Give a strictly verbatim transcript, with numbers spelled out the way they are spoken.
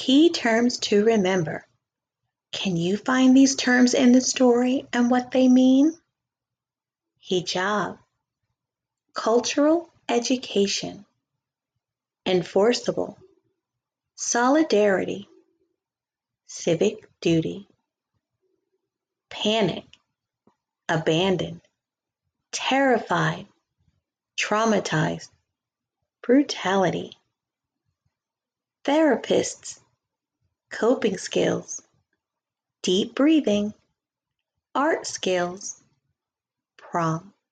Key terms to remember. Can you find these terms in the story and what they mean? Hijab, cultural education, enforceable, solidarity, civic duty, panic, abandoned, terrified, traumatized, brutality, therapists, coping skills, deep breathing, art skills, prom.